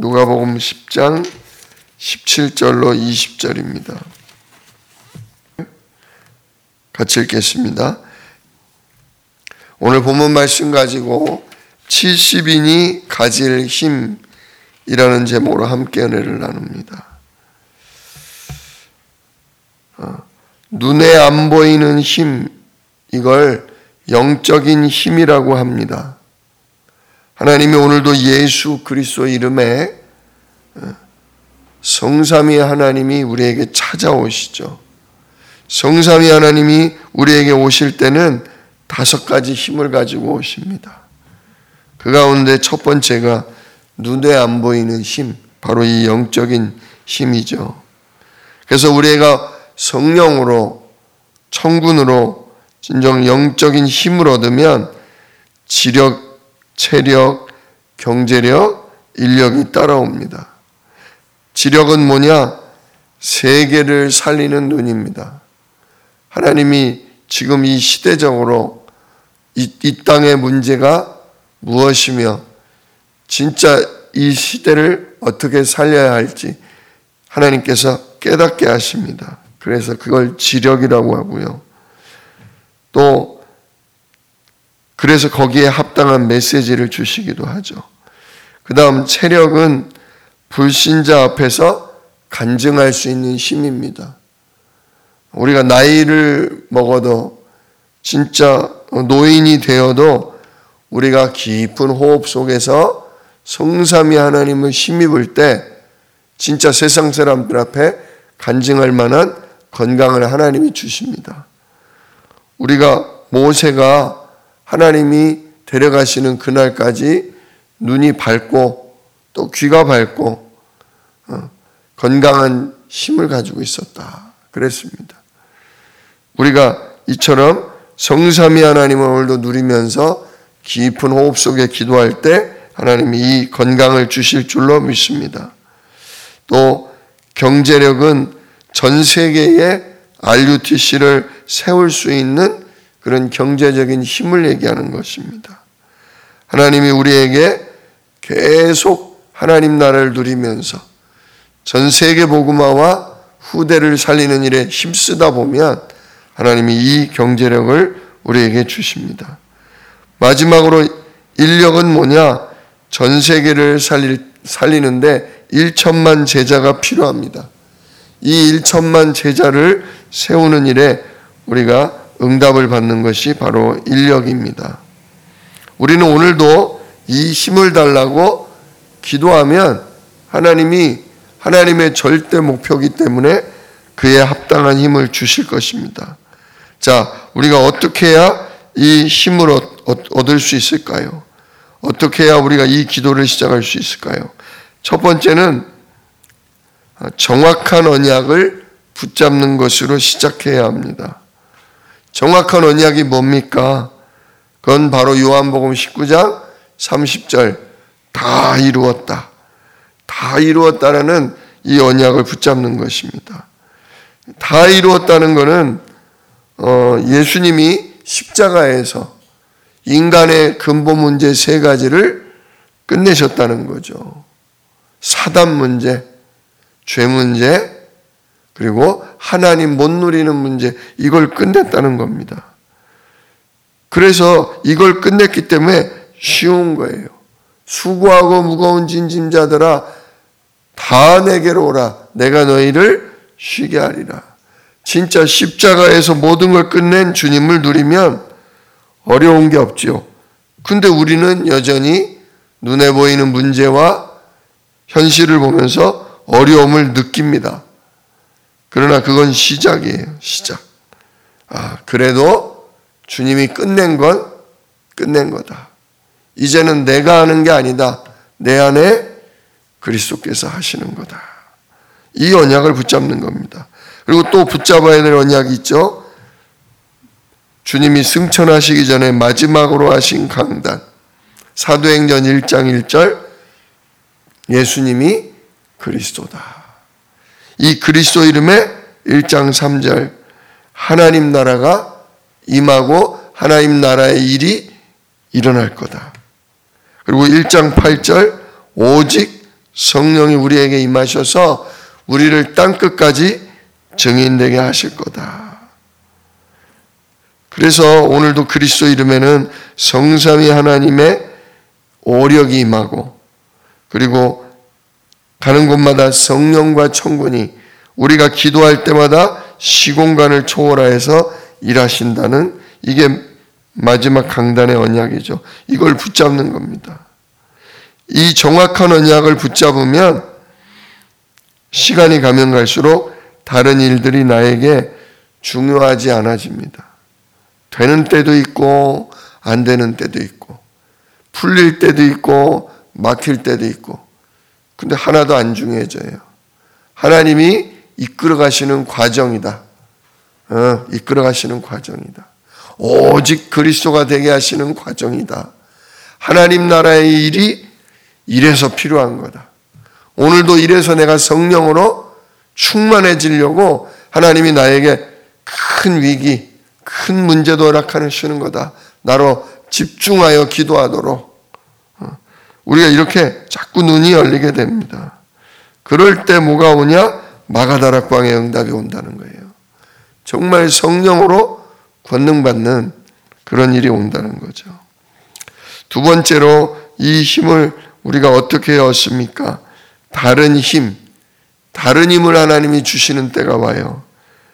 누가복음 10장 17절로 20절입니다. 같이 읽겠습니다. 오늘 본문 말씀 가지고 70인이 가질 힘이라는 제목으로 함께 은혜를 나눕니다. 눈에 안 보이는 힘, 이걸 영적인 힘이라고 합니다. 하나님이 오늘도 예수 그리스도 이름에 성삼위 하나님이 우리에게 찾아오시죠. 성삼위 하나님이 우리에게 오실 때는 5가지 힘을 가지고 오십니다. 그 가운데 첫 번째가 눈에 안 보이는 힘, 바로 이 영적인 힘이죠. 그래서 우리가 성령으로, 천군으로 진정 영적인 힘을 얻으면 지력, 체력, 경제력, 인력이 따라옵니다. 지력은 뭐냐? 세계를 살리는 눈입니다. 하나님이 지금 이 시대적으로 이 땅의 문제가 무엇이며 진짜 이 시대를 어떻게 살려야 할지 하나님께서 깨닫게 하십니다. 그래서 그걸 지력이라고 하고요. 또 그래서 거기에 합당한 메시지를 주시기도 하죠. 그 다음 체력은 불신자 앞에서 간증할 수 있는 힘입니다. 우리가 나이를 먹어도 진짜 노인이 되어도 우리가 깊은 호흡 속에서 성삼위 하나님을 힘입을 때 진짜 세상 사람들 앞에 간증할 만한 건강을 하나님이 주십니다. 우리가 모세가 하나님이 데려가시는 그날까지 눈이 밝고 또 귀가 밝고 건강한 힘을 가지고 있었다. 그랬습니다. 우리가 이처럼 성삼위 하나님을 오늘도 누리면서 깊은 호흡 속에 기도할 때 하나님이 이 건강을 주실 줄로 믿습니다. 또 경제력은 전 세계에 RUTC를 세울 수 있는 그런 경제적인 힘을 얘기하는 것입니다. 하나님이 우리에게 계속 하나님 나라를 누리면서 전 세계 복음화와 후대를 살리는 일에 힘쓰다 보면 하나님이 이 경제력을 우리에게 주십니다. 마지막으로 인력은 뭐냐? 전 세계를 살리는데 1천만 제자가 필요합니다. 이 1천만 제자를 세우는 일에 우리가 응답을 받는 것이 바로 인력입니다. 우리는 오늘도 이 힘을 달라고 기도하면 하나님이 하나님의 절대 목표이기 때문에 그에 합당한 힘을 주실 것입니다. 자, 우리가 어떻게 해야 이 힘을 얻을 수 있을까요? 어떻게 해야 우리가 이 기도를 시작할 수 있을까요? 첫 번째는 정확한 언약을 붙잡는 것으로 시작해야 합니다. 정확한 언약이 뭡니까? 그건 바로 요한복음 19장 30절 다 이루었다. 다 이루었다라는 이 언약을 붙잡는 것입니다. 다 이루었다는 것은 예수님이 십자가에서 인간의 근본 문제 3가지를 끝내셨다는 거죠. 사단 문제, 죄 문제, 그리고 하나님 못 누리는 문제, 이걸 끝냈다는 겁니다. 그래서 이걸 끝냈기 때문에 쉬운 거예요. 수고하고 무거운 짐자들아 다 내게로 오라. 내가 너희를 쉬게 하리라. 진짜 십자가에서 모든 걸 끝낸 주님을 누리면 어려운 게 없지요. 근데 우리는 여전히 눈에 보이는 문제와 현실을 보면서 어려움을 느낍니다. 그러나 그건 시작이에요. 시작. 그래도 주님이 끝낸 건 끝낸 거다. 이제는 내가 하는 게 아니다. 내 안에 그리스도께서 하시는 거다. 이 언약을 붙잡는 겁니다. 그리고 또 붙잡아야 될 언약이 있죠. 주님이 승천하시기 전에 마지막으로 하신 강단. 사도행전 1장 1절 예수님이 그리스도다. 이 그리스도 이름에 1장 3절 하나님 나라가 임하고 하나님 나라의 일이 일어날 거다. 그리고 1장 8절 오직 성령이 우리에게 임하셔서 우리를 땅끝까지 증인되게 하실 거다. 그래서 오늘도 그리스도 이름에는 성삼위 하나님의 오력이 임하고, 그리고 가는 곳마다 성령과 천군이 우리가 기도할 때마다 시공간을 초월하여서 일하신다는, 이게 마지막 강단의 언약이죠. 이걸 붙잡는 겁니다. 이 정확한 언약을 붙잡으면 시간이 가면 갈수록 다른 일들이 나에게 중요하지 않아집니다. 되는 때도 있고 안 되는 때도 있고 풀릴 때도 있고 막힐 때도 있고, 근데 하나도 안 중요해져요. 하나님이 이끌어 가시는 과정이다. 이끌어 가시는 과정이다. 오직 그리스도가 되게 하시는 과정이다. 하나님 나라의 일이 이래서 필요한 거다. 오늘도 이래서 내가 성령으로 충만해지려고 하나님이 나에게 큰 위기, 큰 문제도 허락하시는 거다. 나로 집중하여 기도하도록. 우리가 이렇게 자꾸 눈이 열리게 됩니다. 그럴 때 뭐가 오냐? 마가다락방의 응답이 온다는 거예요. 정말 성령으로 권능받는 그런 일이 온다는 거죠. 두 번째로 이 힘을 우리가 어떻게 얻습니까? 다른 힘을 하나님이 주시는 때가 와요.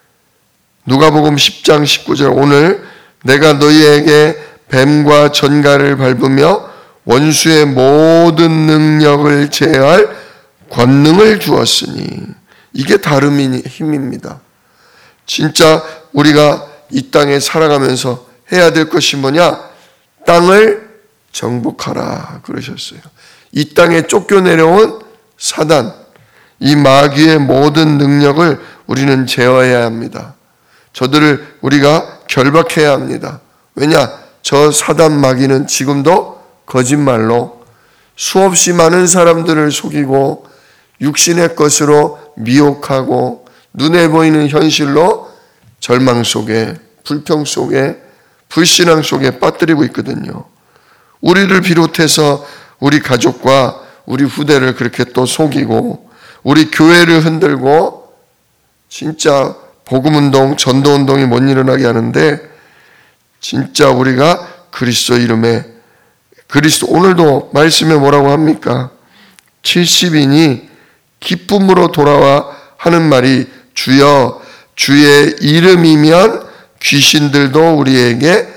누가복음 10장 19절, 오늘 내가 너희에게 뱀과 전갈을 밟으며 원수의 모든 능력을 제어할 권능을 주었으니, 이게 다른 힘입니다. 진짜 우리가 이 땅에 살아가면서 해야 될 것이 뭐냐? 땅을 정복하라 그러셨어요. 이 땅에 쫓겨내려온 사단, 이 마귀의 모든 능력을 우리는 제어해야 합니다. 저들을 우리가 결박해야 합니다. 왜냐? 저 사단 마귀는 지금도 거짓말로 수없이 많은 사람들을 속이고 육신의 것으로 미혹하고 눈에 보이는 현실로 절망 속에, 불평 속에, 불신앙 속에 빠뜨리고 있거든요. 우리를 비롯해서 우리 가족과 우리 후대를 그렇게 또 속이고 우리 교회를 흔들고 진짜 복음운동, 전도운동이 못 일어나게 하는데, 진짜 우리가 그리스도 이름에, 그리스도, 오늘도 말씀에 뭐라고 합니까? 70인이 기쁨으로 돌아와 하는 말이, 주여 주의 이름이면 귀신들도 우리에게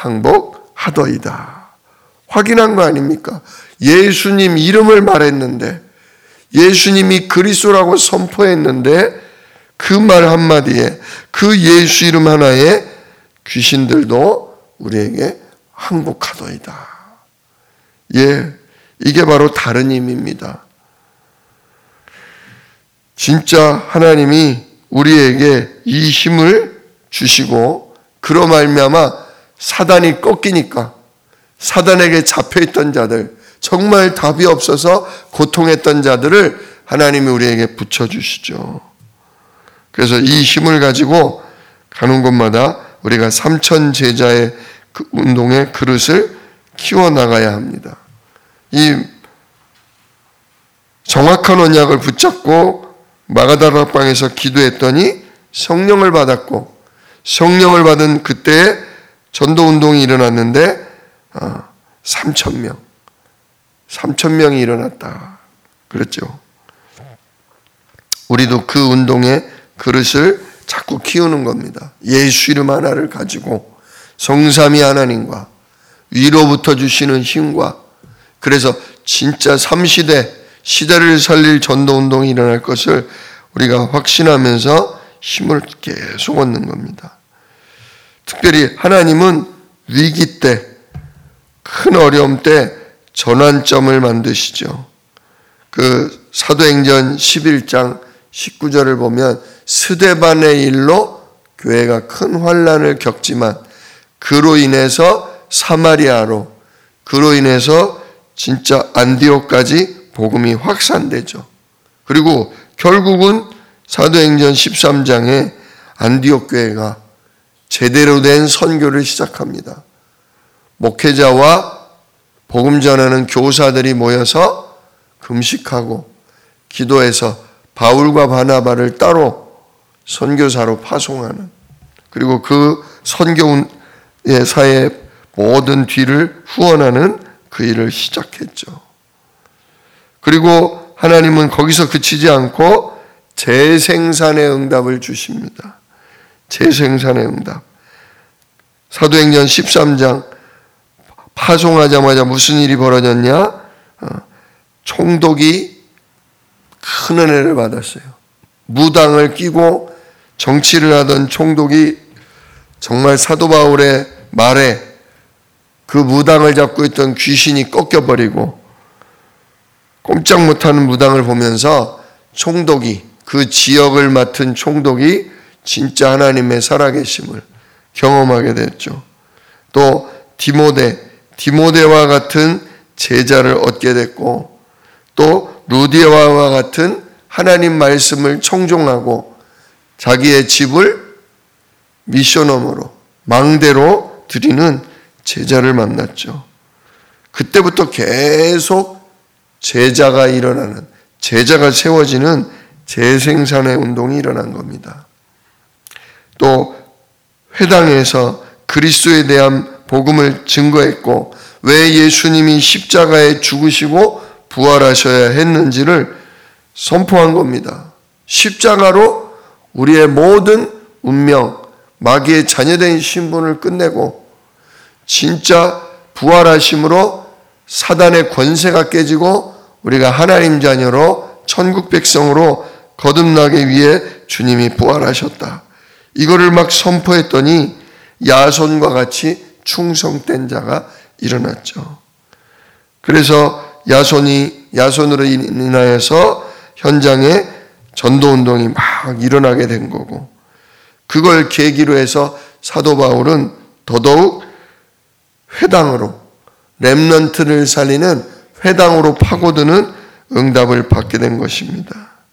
항복하더이다. 확인한 거 아닙니까? 예수님 이름을 말했는데, 예수님이 그리스도라고 선포했는데, 그 말 한마디에, 그 예수 이름 하나에 귀신들도 우리에게 항복하더이다. 예, 이게 바로 다른 힘입니다. 진짜 하나님이 우리에게 이 힘을 주시고, 그로 말미암아 사단이 꺾이니까, 사단에게 잡혀있던 자들, 정말 답이 없어서 고통했던 자들을 하나님이 우리에게 붙여주시죠. 그래서 이 힘을 가지고 가는 곳마다 우리가 3천 제자의 운동의 그릇을 키워나가야 합니다. 이 정확한 언약을 붙잡고 마가다락방에서 기도했더니 성령을 받았고, 성령을 받은 그때에 전도운동이 일어났는데 3,000명이 일어났다 그랬죠. 우리도 그 운동에 그릇을 자꾸 키우는 겁니다. 예수 이름 하나를 가지고 성삼위 하나님과 위로부터 주시는 힘과, 그래서 진짜 3시대 시대를 살릴 전도운동이 일어날 것을 우리가 확신하면서 힘을 계속 얻는 겁니다. 특별히 하나님은 위기 때, 큰 어려움 때 전환점을 만드시죠. 그 사도행전 11장 19절을 보면, 스데반의 일로 교회가 큰 환난을 겪지만 그로 인해서 사마리아로, 그로 인해서 진짜 안디옥까지 복음이 확산되죠. 그리고 결국은 사도행전 13장에 안디옥 교회가 제대로 된 선교를 시작합니다. 목회자와 복음 전하는 교사들이 모여서 금식하고 기도해서 바울과 바나바를 따로 선교사로 파송하는, 그리고 그 선교사의 모든 뒤를 후원하는 그 일을 시작했죠. 그리고 하나님은 거기서 그치지 않고 재생산의 응답을 주십니다. 재생산의 응답. 사도행전 13장 파송하자마자 무슨 일이 벌어졌냐? 총독이 큰 은혜를 받았어요. 무당을 끼고 정치를 하던 총독이 정말 사도 바울의 말에 그 무당을 잡고 있던 귀신이 꺾여버리고, 꼼짝 못하는 무당을 보면서 총독이, 그 지역을 맡은 총독이 진짜 하나님의 살아계심을 경험하게 됐죠. 또 디모데와 같은 제자를 얻게 됐고, 또 루디아와 같은 하나님 말씀을 청종하고 자기의 집을 미션홈으로, 망대로 드리는 제자를 만났죠. 그때부터 계속 제자가 일어나는, 제자가 세워지는 재생산의 운동이 일어난 겁니다. 또 회당에서 그리스도에 대한 복음을 증거했고, 왜 예수님이 십자가에 죽으시고 부활하셔야 했는지를 선포한 겁니다. 십자가로 우리의 모든 운명, 마귀의 자녀된 신분을 끝내고 진짜 부활하심으로 사단의 권세가 깨지고 우리가 하나님 자녀로 천국 백성으로 거듭나기 위해 주님이 부활하셨다. 이거를 막 선포했더니 야손과 같이 충성된 자가 일어났죠. 그래서 야손으로 인하여서 현장에 전도운동이 막 일어나게 된 거고, 그걸 계기로 해서 사도 바울은 더더욱 회당으로, 렘넌트를 살리는 회당으로 파고드는 응답을 받게 된 것입니다.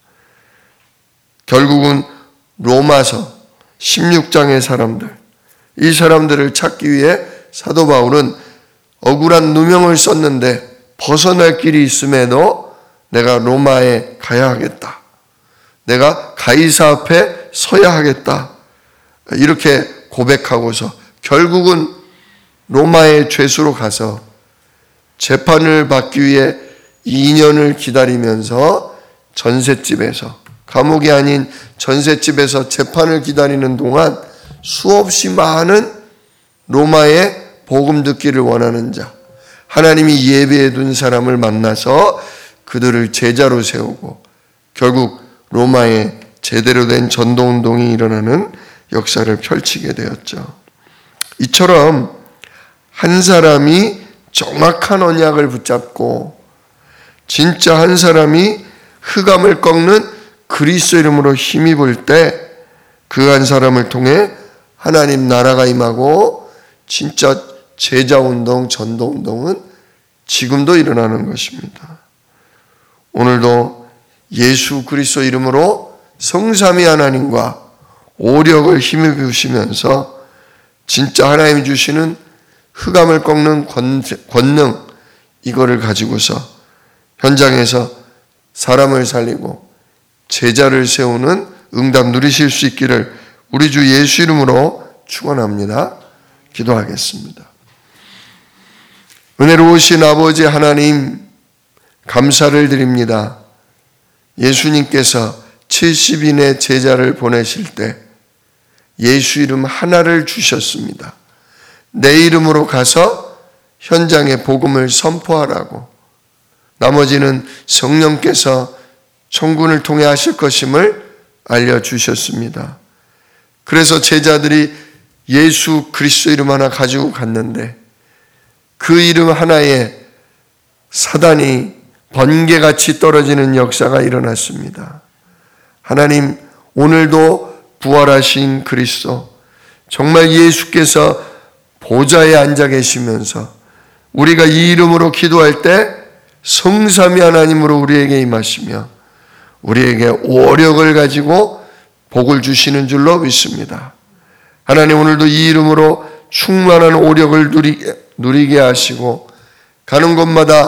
결국은 로마서 16장의 사람들, 이 사람들을 찾기 위해 사도 바울은 억울한 누명을 썼는데 벗어날 길이 있음에도 내가 로마에 가야 하겠다, 내가 가이사 앞에 서야 하겠다, 이렇게 고백하고서 결국은 로마의 죄수로 가서 재판을 받기 위해 2년을 기다리면서 전셋집에서, 감옥이 아닌 전셋집에서 재판을 기다리는 동안 수없이 많은 로마의 복음 듣기를 원하는 자, 하나님이 예비해 둔 사람을 만나서 그들을 제자로 세우고 결국 로마에 제대로 된 전도운동이 일어나는 역사를 펼치게 되었죠. 이처럼 한 사람이 정확한 언약을 붙잡고 진짜 한 사람이 흑암을 꺾는 그리스도 이름으로 힘입을 때 그 한 사람을 통해 하나님 나라가 임하고 진짜 제자운동, 전도운동은 지금도 일어나는 것입니다. 오늘도 예수 그리스도 이름으로 성삼위 하나님과 오력을 힘입으시면서 진짜 하나님이 주시는 흑암을 꺾는 권능, 이거를 가지고서 현장에서 사람을 살리고 제자를 세우는 응답 누리실 수 있기를 우리 주 예수 이름으로 축원합니다. 기도하겠습니다. 은혜로우신 아버지 하나님, 감사를 드립니다. 예수님께서 70인의 제자를 보내실 때 예수 이름 하나를 주셨습니다. 내 이름으로 가서 현장에 복음을 선포하라고, 나머지는 성령께서 천군을 통해 하실 것임을 알려주셨습니다. 그래서 제자들이 예수 그리스도 이름 하나 가지고 갔는데 그 이름 하나에 사단이 번개같이 떨어지는 역사가 일어났습니다. 하나님, 오늘도 부활하신 그리스도, 정말 예수께서 보좌에 앉아 계시면서 우리가 이 이름으로 기도할 때 성삼위 하나님으로 우리에게 임하시며 우리에게 오력을 가지고 복을 주시는 줄로 믿습니다. 하나님, 오늘도 이 이름으로 충만한 오력을 누리게 하시고 가는 곳마다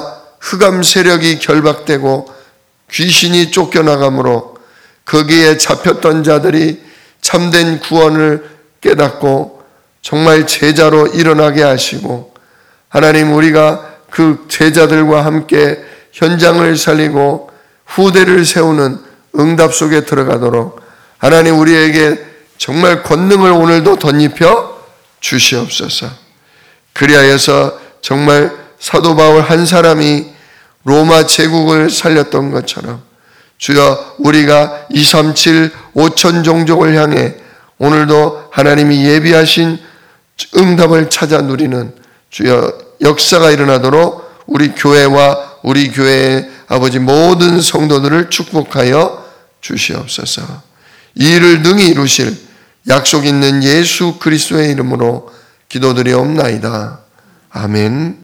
흑암 세력이 결박되고 귀신이 쫓겨나가므로 거기에 잡혔던 자들이 참된 구원을 깨닫고 정말 제자로 일어나게 하시고, 하나님, 우리가 그 제자들과 함께 현장을 살리고 후대를 세우는 응답 속에 들어가도록 하나님, 우리에게 정말 권능을 오늘도 덧입혀 주시옵소서. 그리하여서 정말 사도 바울 한 사람이 로마 제국을 살렸던 것처럼 주여, 우리가 237 5천 종족을 향해 오늘도 하나님이 예비하신 응답을 찾아 누리는 주여 역사가 일어나도록 우리 교회와 우리 교회의 아버지 모든 성도들을 축복하여 주시옵소서. 이 일을 능히 이루실 약속 있는 예수 그리스도의 이름으로 기도드리옵나이다. 아멘.